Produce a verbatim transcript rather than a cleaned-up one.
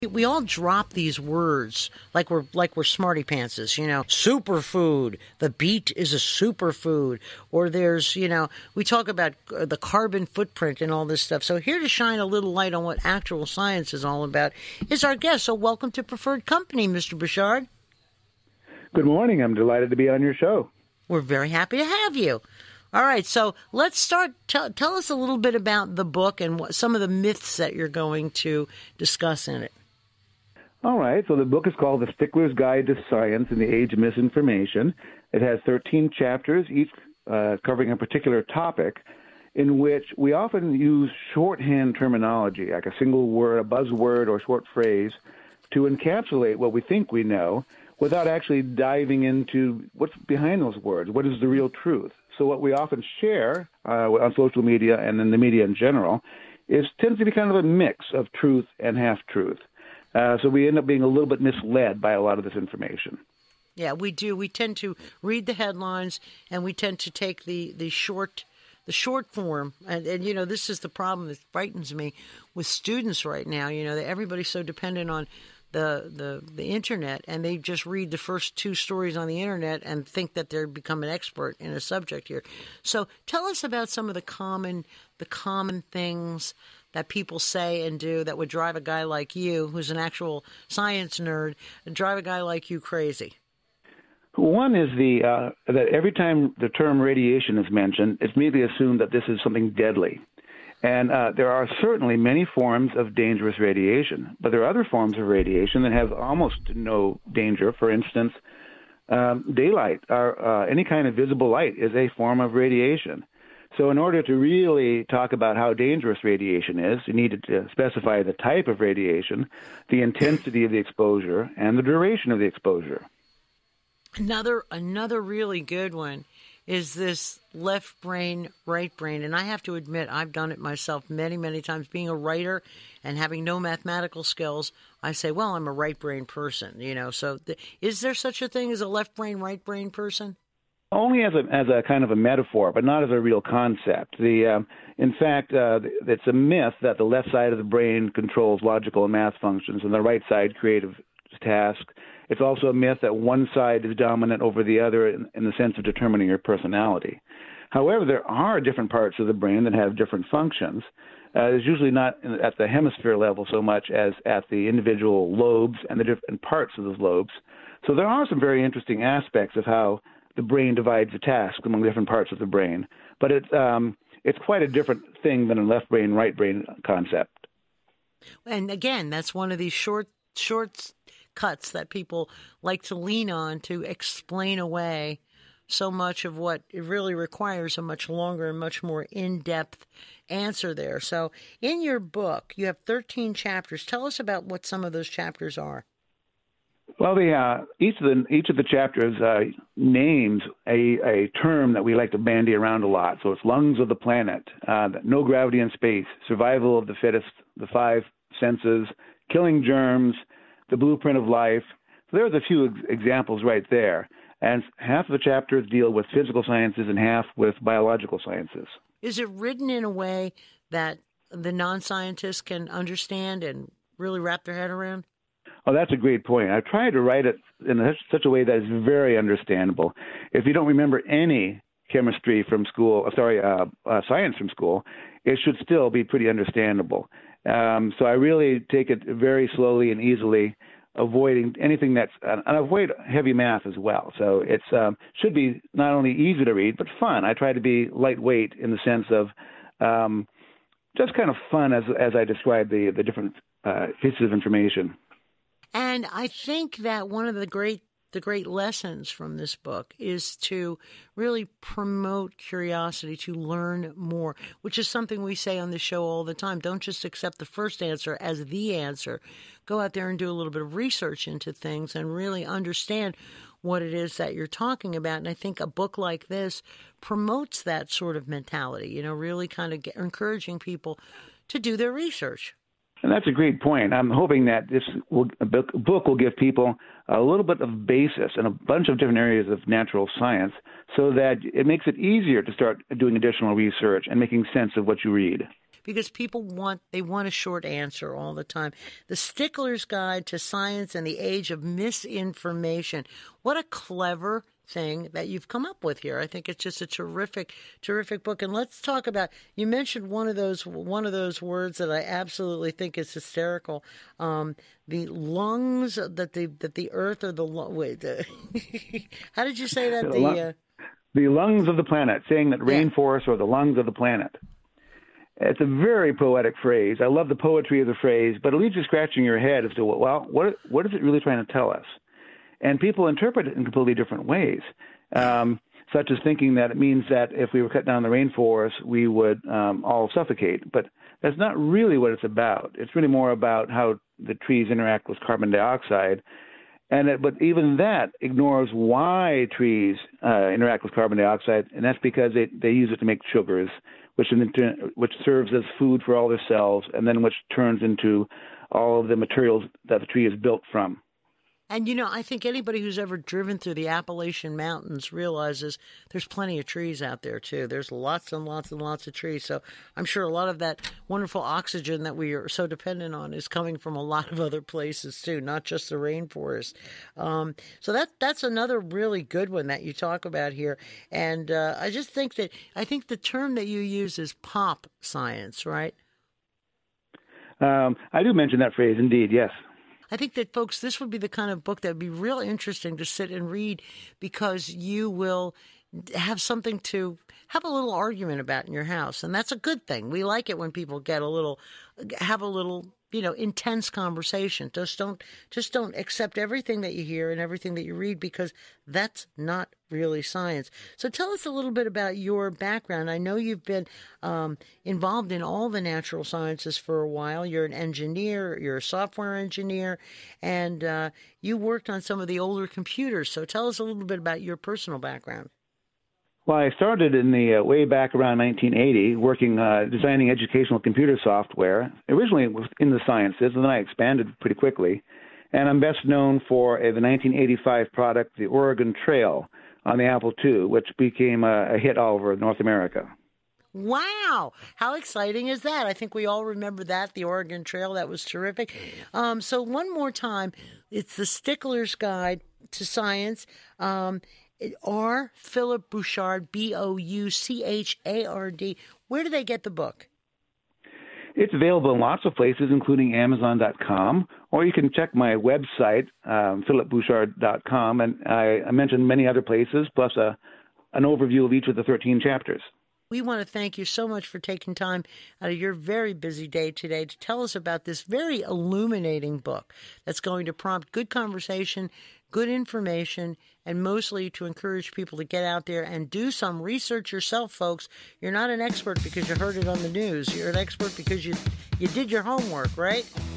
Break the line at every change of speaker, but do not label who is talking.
We all drop these words like we're like we're smarty pantses, you know. Superfood. The beet is a superfood. Or there's, you know, we talk about the carbon footprint and all this stuff. So here to shine a little light on what actual science is all about is our guest. So welcome to Preferred Company, Mister Bouchard.
Good morning. I'm delighted to be on your show.
We're very happy to have you. All right, so let's start. Tell, tell us a little bit about the book and what, some of the myths that you're going to discuss in it.
All right, so the book is called The Stickler's Guide to Science in the Age of Misinformation. It has thirteen chapters, each uh, covering a particular topic, in which we often use shorthand terminology, like a single word, a buzzword, or short phrase, to encapsulate what we think we know without actually diving into what's behind those words. What is the real truth? So what we often share uh, on social media and in the media in general is tends to be kind of a mix of truth and half-truth. Uh, so we end up being a little bit misled by a lot of this information.
Yeah, we do. We tend to read the headlines, and we tend to take the, the short the short form. And, and, you know, this is the problem that frightens me with students right now. You know, that everybody's so dependent on the, the, the Internet, and they just read the first two stories on the Internet and think that they're become an expert in a subject here. So tell us about some of the common the common things that people say and do that would drive a guy like you, who's an actual science nerd, and drive a guy like you crazy.
One is the uh, that every time the term radiation is mentioned, it's immediately assumed that this is something deadly. And uh, there are certainly many forms of dangerous radiation, but there are other forms of radiation that have almost no danger. For instance, um, daylight, or uh, any kind of visible light, is a form of radiation. So in order to really talk about how dangerous radiation is, you need to specify the type of radiation, the intensity of the exposure, and the duration of the exposure.
Another another really good one is this left brain, right brain. And I have to admit, I've done it myself many, many times. Being a writer and having no mathematical skills, I say, well, I'm a right brain person, you know. So th- is there such a thing as a left brain, right brain person?
Only as a as a kind of a metaphor, but not as a real concept. The um, in fact, uh, it's a myth that the left side of the brain controls logical and math functions, and the right side creative tasks. It's also a myth that one side is dominant over the other in, in the sense of determining your personality. However, there are different parts of the brain that have different functions. Uh, it's usually not in, at the hemisphere level so much as at the individual lobes and the different parts of those lobes. So there are some very interesting aspects of how the brain divides the task among different parts of the brain. But it's, um, it's quite a different thing than a left brain, right brain concept.
And again, that's one of these short, short cuts that people like to lean on to explain away so much of what it really requires a much longer and much more in-depth answer there. So in your book, you have thirteen chapters. Tell us about what some of those chapters are.
Well, the, uh, each of the each of the chapters uh, names a, a term that we like to bandy around a lot. So it's lungs of the planet, uh, no gravity in space, survival of the fittest, the five senses, killing germs, the blueprint of life. So there's a few ex- examples right there. And half of the chapters deal with physical sciences and half with biological sciences. Is
it written in a way that the non-scientists can understand and really wrap their head around?
Oh, that's a great point. I tried to write it in such a way that is very understandable. If you don't remember any chemistry from school, sorry, uh, uh, science from school, it should still be pretty understandable. Um, so I really take it very slowly and easily, avoiding anything that's uh, – and avoid heavy math as well. So it um, should be not only easy to read, but fun. I try to be lightweight in the sense of um, just kind of fun as as I describe the, the different uh, pieces of information.
And I think that one of the great the great lessons from this book is to really promote curiosity, to learn more, which is something we say on the show all the time. Don't just accept the first answer as the answer. Go out there and do a little bit of research into things and really understand what it is that you're talking about. And I think a book like this promotes that sort of mentality, you know, really kind of get, encouraging people to do their research.
And that's a great point. I'm hoping that this will, book, book will give people a little bit of basis in a bunch of different areas of natural science so that it makes it easier to start doing additional research and making sense of what you read.
because people want they want a short answer all the time. The Stickler's Guide to Science and the Age of Misinformation. What a clever thing that you've come up with here. I think it's just a terrific, terrific book. And let's talk about, you mentioned one of those one of those words that I absolutely think is hysterical. Um, the lungs that the that the earth or the wait. Uh, how did you say that?
The,
the uh,
the lungs of the planet, saying that
yeah.
rainforests are the lungs of the planet. It's a very poetic phrase. I love the poetry of the phrase, but it leaves you scratching your head as to, well, what what is it really trying to tell us? And people interpret it in completely different ways, um, such as thinking that it means that if we were cut down the rainforest, we would um, all suffocate. But that's not really what it's about. It's really more about how the trees interact with carbon dioxide. And it, but even that ignores why trees uh, interact with carbon dioxide, and that's because they, they use it to make sugars, which in turn, which serves as food for all their cells, and then which turns into all of the materials that the tree is built from.
And, you know, I think anybody who's ever driven through the Appalachian Mountains realizes there's plenty of trees out there, too. There's lots and lots and lots of trees. So I'm sure a lot of that wonderful oxygen that we are so dependent on is coming from a lot of other places, too, not just the rainforest. Um, so that that's another really good one that you talk about here. And uh, I just think that I think the term that you use is pop science, right?
Um, I do mention that phrase, indeed, yes.
I think that, folks, this would be the kind of book that would be real interesting to sit and read, because you will have something to have a little argument about in your house. And that's a good thing. We like it when people get a little, have a little, you know, intense conversation. Just don't, just don't accept everything that you hear and everything that you read, because that's not really science. So tell us a little bit about your background. I know you've been um, involved in all the natural sciences for a while. You're an engineer, you're a software engineer, and uh, you worked on some of the older computers. So tell us a little bit about your personal background.
Well, I started in the uh, way back around nineteen eighty, working uh, designing educational computer software. Originally, it was in the sciences, and then I expanded pretty quickly. And I'm best known for uh, the nineteen eighty-five product, the Oregon Trail, on the Apple two, which became a, a hit all over North America.
Wow. How exciting is that? I think we all remember that, the Oregon Trail. That was terrific. Um, so one more time, it's the Stickler's Guide to Science. Um, R. Philip Bouchard, B O U C H A R D. Where do they get the book?
It's available in lots of places, including Amazon dot com, or you can check my website, um, philip bouchard dot com, and I, I mentioned many other places, plus a, an overview of each of the thirteen chapters.
We want to thank you so much for taking time out of your very busy day today to tell us about this very illuminating book that's going to prompt good conversation, good information, and mostly to encourage people to get out there and do some research yourself, folks. You're not an expert because you heard it on the news. You're an expert because you you did your homework, right?